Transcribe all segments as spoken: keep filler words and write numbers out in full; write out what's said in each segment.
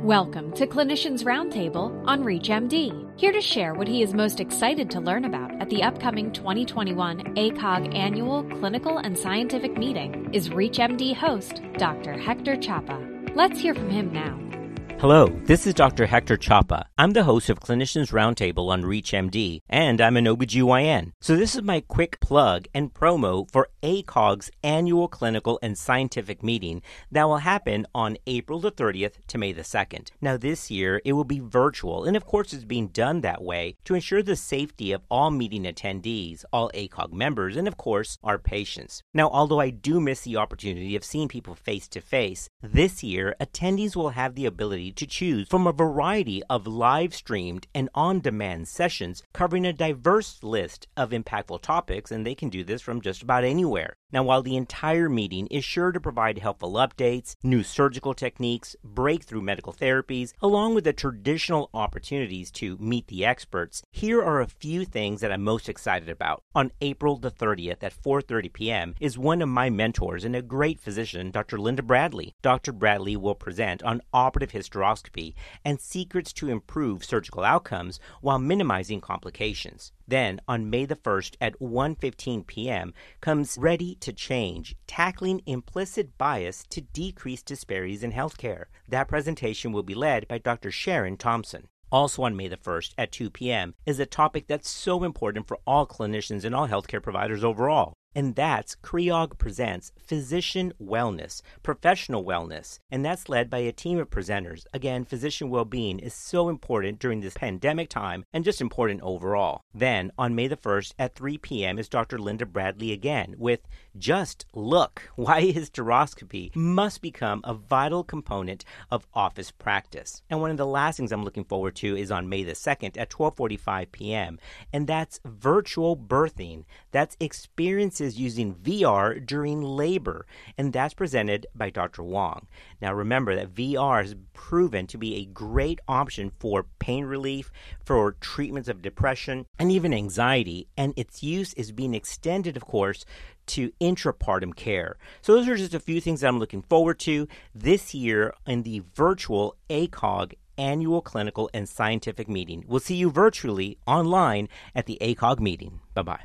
Welcome to Clinicians Roundtable on ReachMD. Here to share what he is most excited to learn about at the upcoming twenty twenty-one A C O G Annual Clinical and Scientific Meeting is ReachMD host Doctor Hector Chapa. Let's hear from him now. Hello, this is Doctor Hector Chapa. I'm the host of Clinicians Roundtable on ReachMD, and I'm an O B G Y N. So this is my quick plug and promo for A C O G's annual clinical and scientific meeting that will happen on April the thirtieth to May the second. Now this year, it will be virtual, and of course it's being done that way to ensure the safety of all meeting attendees, all A C O G members, and of course, our patients. Now, although I do miss the opportunity of seeing people face-to-face, this year, attendees will have the ability to choose from a variety of live-streamed and on-demand sessions covering a diverse list of impactful topics, and they can do this from just about anywhere. Now, while the entire meeting is sure to provide helpful updates, new surgical techniques, breakthrough medical therapies, along with the traditional opportunities to meet the experts, here are a few things that I'm most excited about. On April the thirtieth at four thirty p.m. is one of my mentors and a great physician, Doctor Linda Bradley. Doctor Bradley will present on operative hysteroscopy and secrets to improve surgical outcomes while minimizing complications. Then, on May the first at one fifteen p.m. comes Ready to Change, Tackling Implicit Bias to Decrease Disparities in Healthcare. That presentation will be led by Doctor Sharon Thompson. Also on May the first at two p.m. is a topic that's so important for all clinicians and all healthcare providers overall. And that's C R E O G Presents Physician Wellness, Professional Wellness, and that's led by a team of presenters. Again, physician well-being is so important during this pandemic time and just important overall. Then, on May the first at three p.m. is Doctor Linda Bradley again with Just Look, Why Hysteroscopy Must Become a Vital Component of Office Practice. And one of the last things I'm looking forward to is on May the second at twelve forty-five p.m., and that's Virtual Birthing. That's experiences using V R during labor, and that's presented by Doctor Wong. Now remember that V R has proven to be a great option for pain relief, for treatments of depression, and even anxiety, and its use is being extended, of course, to intrapartum care. So those are just a few things that I'm looking forward to this year in the virtual A C O G Annual Clinical and Scientific Meeting. We'll see you virtually online at the A C O G meeting. Bye-bye.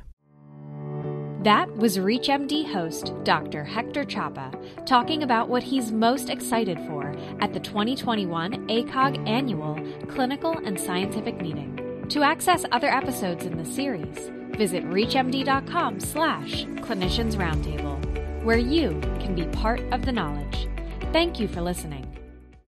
That was ReachMD host Doctor Hector Chapa talking about what he's most excited for at the twenty twenty-one A C O G Annual Clinical and Scientific Meeting. To access other episodes in the series, visit reachmd.com slash clinicians roundtable, where you can be part of the knowledge. Thank you for listening.